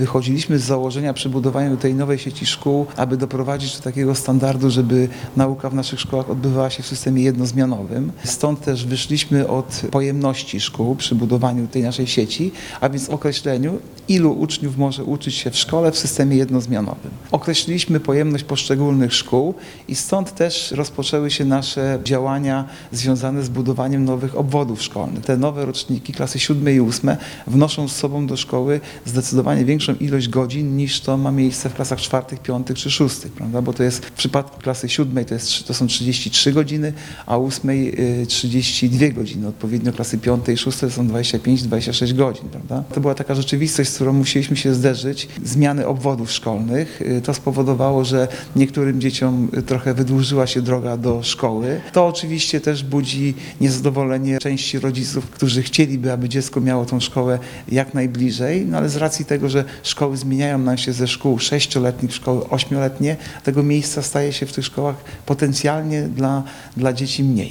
Wychodziliśmy z założenia przy budowaniu tej nowej sieci szkół, aby doprowadzić do takiego standardu, żeby nauka w naszych szkołach odbywała się w systemie jednozmianowym. Stąd też wyszliśmy od pojemności szkół przy budowaniu tej naszej sieci, a więc określeniu, ilu uczniów może uczyć się w szkole w systemie jednozmianowym. Określiliśmy pojemność poszczególnych szkół i stąd też rozpoczęły się nasze działania związane z budowaniem nowych obwodów szkolnych. Te nowe roczniki, klasy 7 i 8, wnoszą z sobą do szkoły zdecydowanie większą ilość godzin niż to ma miejsce w klasach 4., 5. czy 6., prawda? Bo to jest w przypadku klasy 7 to są 33 godziny, a 8 32 godziny. Odpowiednio klasy 5. i 6. to są 25-26 godzin, prawda? To była taka rzeczywistość, z którą musieliśmy się zderzyć. Zmiany obwodów szkolnych. To spowodowało, że niektórym dzieciom trochę wydłużyła się droga do szkoły. To oczywiście też budzi niezadowolenie części rodziców, którzy chcieliby, aby dziecko miało tą szkołę jak najbliżej, no ale z racji tego, że szkoły zmieniają nam się ze szkół 6-letnich w szkoły 8-letnie, tego miejsca staje się w tych szkołach potencjalnie dla dzieci mniej.